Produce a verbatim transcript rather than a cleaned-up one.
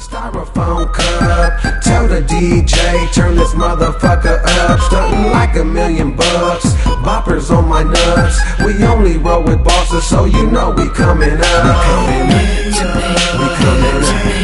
styrofoam cup. Tell the D J, turn this motherfucker up. Stuntin' like a million bucks, boppers on my nuts. We only roll with bosses, so you know we coming up. We coming up, we coming up.